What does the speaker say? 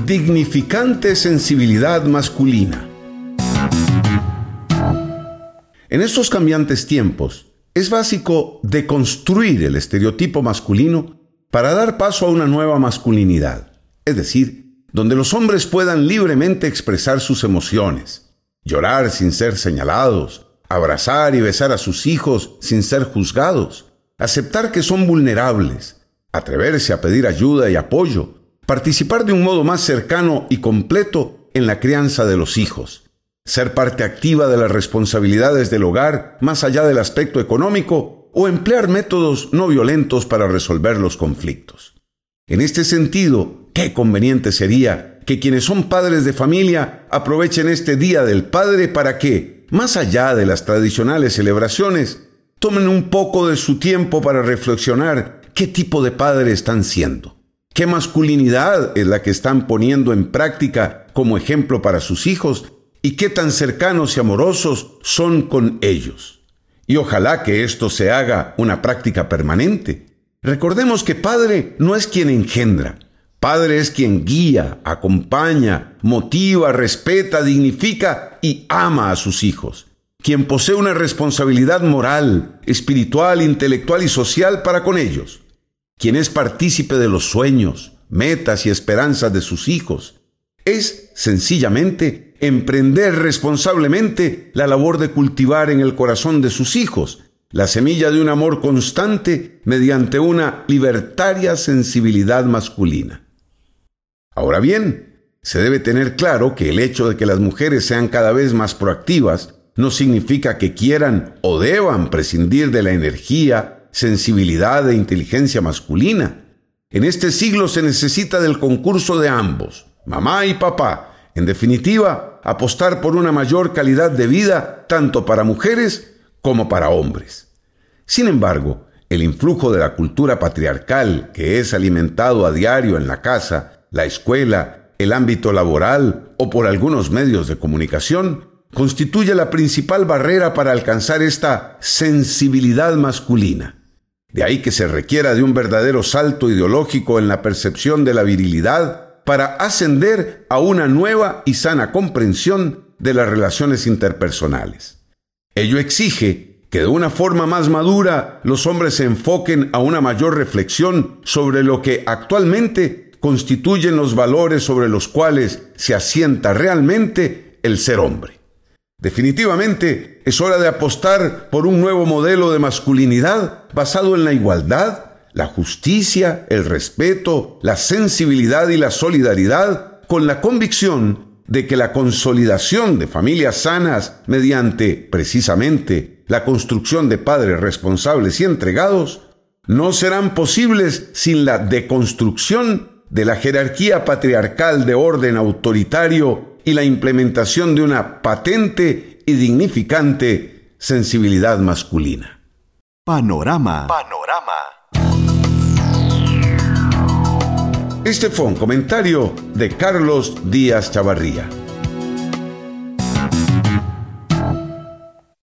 dignificante sensibilidad masculina. En estos cambiantes tiempos, es básico deconstruir el estereotipo masculino para dar paso a una nueva masculinidad, es decir, donde los hombres puedan libremente expresar sus emociones, llorar sin ser señalados, abrazar y besar a sus hijos sin ser juzgados, aceptar que son vulnerables, atreverse a pedir ayuda y apoyo, participar de un modo más cercano y completo en la crianza de los hijos, ser parte activa de las responsabilidades del hogar más allá del aspecto económico o emplear métodos no violentos para resolver los conflictos. En este sentido, qué conveniente sería que quienes son padres de familia aprovechen este Día del Padre para que, más allá de las tradicionales celebraciones, tomen un poco de su tiempo para reflexionar qué tipo de padre están siendo, qué masculinidad es la que están poniendo en práctica como ejemplo para sus hijos y qué tan cercanos y amorosos son con ellos. Y ojalá que esto se haga una práctica permanente. Recordemos que padre no es quien engendra. Padre es quien guía, acompaña, motiva, respeta, dignifica y ama a sus hijos. Quien posee una responsabilidad moral, espiritual, intelectual y social para con ellos. Quien es partícipe de los sueños, metas y esperanzas de sus hijos. Es, sencillamente, emprender responsablemente la labor de cultivar en el corazón de sus hijos la semilla de un amor constante mediante una libertaria sensibilidad masculina. Ahora bien, se debe tener claro que el hecho de que las mujeres sean cada vez más proactivas no significa que quieran o deban prescindir de la energía, sensibilidad e inteligencia masculina. En este siglo se necesita del concurso de ambos, mamá y papá. En definitiva, apostar por una mayor calidad de vida tanto para mujeres como para hombres. Sin embargo, el influjo de la cultura patriarcal que es alimentado a diario en la casa, la escuela, el ámbito laboral o por algunos medios de comunicación, constituye la principal barrera para alcanzar esta sensibilidad masculina. De ahí que se requiera de un verdadero salto ideológico en la percepción de la virilidad para ascender a una nueva y sana comprensión de las relaciones interpersonales. Ello exige que de una forma más madura los hombres se enfoquen a una mayor reflexión sobre lo que actualmente constituyen los valores sobre los cuales se asienta realmente el ser hombre. Definitivamente, es hora de apostar por un nuevo modelo de masculinidad basado en la igualdad, la justicia, el respeto, la sensibilidad y la solidaridad, con la convicción de que la consolidación de familias sanas mediante, precisamente, la construcción de padres responsables y entregados, no serán posibles sin la deconstrucción de la jerarquía patriarcal de orden autoritario y la implementación de una patente y dignificante sensibilidad masculina. Panorama. Este fue un comentario de Carlos Díaz Chavarría.